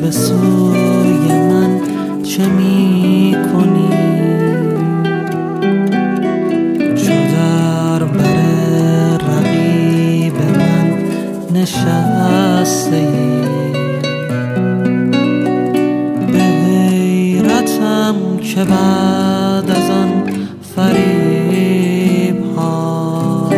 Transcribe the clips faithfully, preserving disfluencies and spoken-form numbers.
به سوی من چه می کنی؟ چو در بر رقیب من نشسته ای، به حیرتم که بعد از آن فریب ها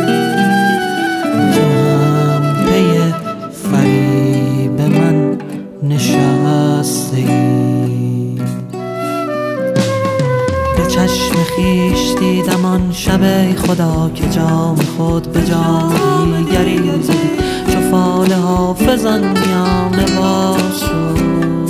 تو هم پی فریب من نشسته ای. به چشم خویش دیدم آن شب ای خدا که جام خود به جام دیگری زدی، چو فال حافظان میان باز شد،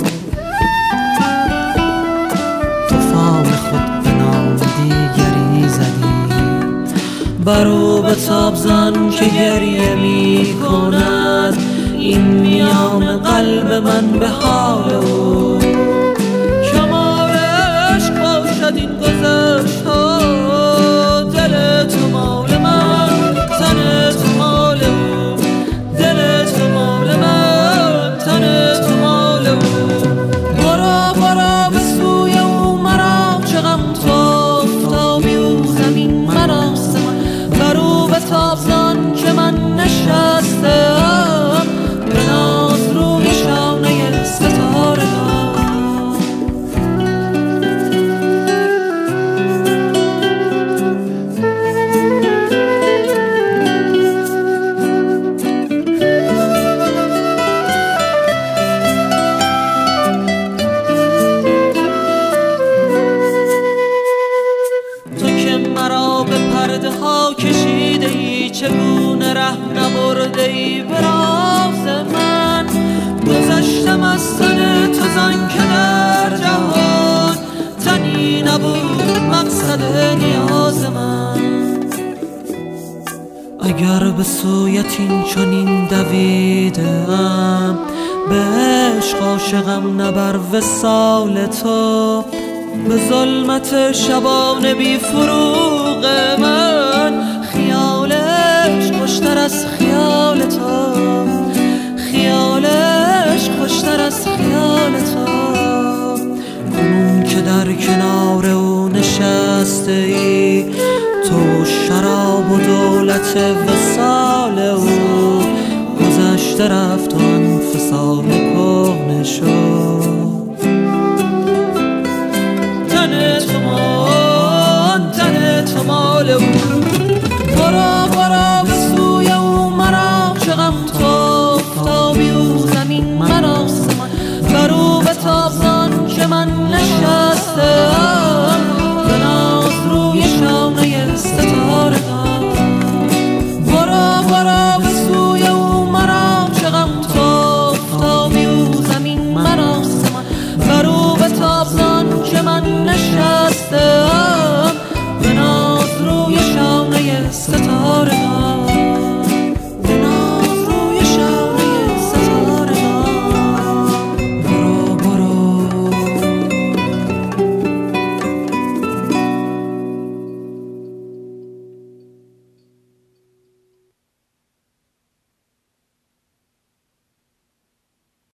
تو فال خود به نام دیگری زدی. برو به تاب زن که گریه می کند، این میان قلب من به حال او. کمال عشق باشد این گذشت ها، دل تو مال من، تن تو مال او. دل تو مال من، تن تو مال او. برو برو به سوی او، مرا چه غم تو افتابی او زمین مراست من. برو به تاب زن که من نشسته به ناز روی شانه ستاره ها. تو که مرا به پرده ها کشیده ای، چگونه ره نبرده ای به راز من. گذشتم از تن تو زن که در جهان تنی نبود مقصد نیاز من. اگر به سویت این چنین دویدم، به عشق عاشقم نه بر وصال تو. به ظلمت شبان بی فروغ من، خیالش خوشتر از خیال تو. خیالش خوشتر از خیال تو. کنون که در کنار او نشسته ای، تو شراب و دولت وصال او. گذشته رفت و آن فسانه کهنه شد. تن تو مال، تن تو مال او. برو برو به سوی او، مرا چه غم تو افتابی او زمین مراست من. برو به تاب زن که من نشستم به ناز روی شانه ستاره ها. برو برو به سوی او، مرا چه غم تو افتابی او زمین مراست من. برو به تاب زن که من نشستم